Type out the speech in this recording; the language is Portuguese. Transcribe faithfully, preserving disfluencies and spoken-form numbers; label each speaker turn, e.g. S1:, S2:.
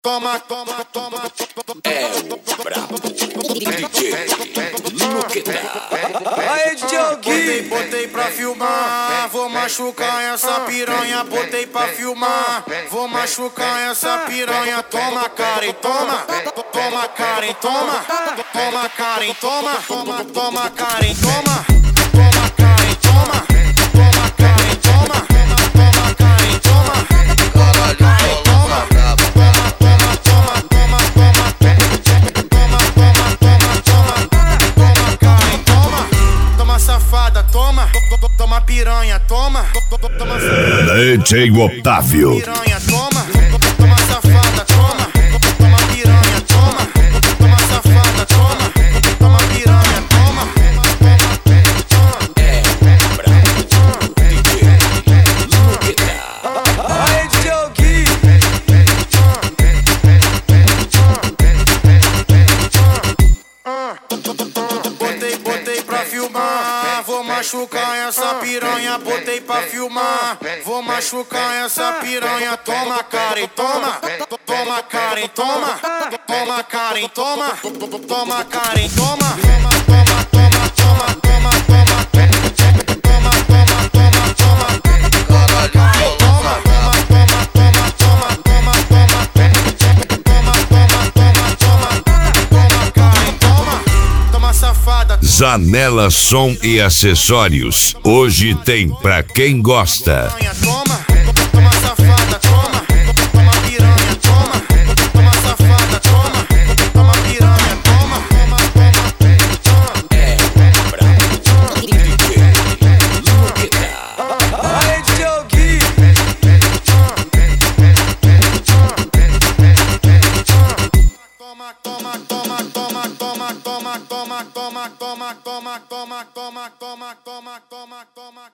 S1: Toma, toma, toma,
S2: É o brabo D J Luqueta.
S3: Aí, D J
S1: botei, botei pra filmar. Vou machucar essa piranha. Botei pra filmar. Vou machucar essa piranha. Toma, Karen, toma. Toma, Karen, toma. Toma, Karen, toma. Toma, toma, Karen, toma. Toma, Karen, toma. Toma, Karen, toma. Toma, Karen, toma. Toma, Karen, toma. Safada, toma, toma piranha, toma, toma
S4: D J Otávio.
S1: Piranha, toma, toma safada, toma, toma piranha, toma, toma safada, toma, toma piranha, toma.
S2: É o brabo D J Luqueta.
S3: Aí, D J Gui.
S1: Botei, botei pra filmar. Vou machucar essa piranha. Botei pra filmar. Vou machucar essa piranha. Toma, Karen, toma. Toma, Karen, toma. Toma, Karen, toma. Toma, Karen, toma. Toma, toma, toma, toma, toma, toma. Toma, toma, toma, toma. Toma, Karen, toma. Toma, toma, toma, toma, toma, toma. Toma, toma, toma, toma. Toma, Karen, toma. Toma safada.
S4: Zanela Som e Acessórios. Hoje tem pra quem gosta.
S1: Toma, toma safada, toma, toma piranha, toma, toma safada, toma, toma piranha, toma, toma, toma,
S2: É o brabo D J Luqueta.
S3: Aí, D J Gui.
S1: toma, toma, toma, toma, toma, toma, toma, toma, toma, toma, toma, toma, toma, toma, toma, toma, toma.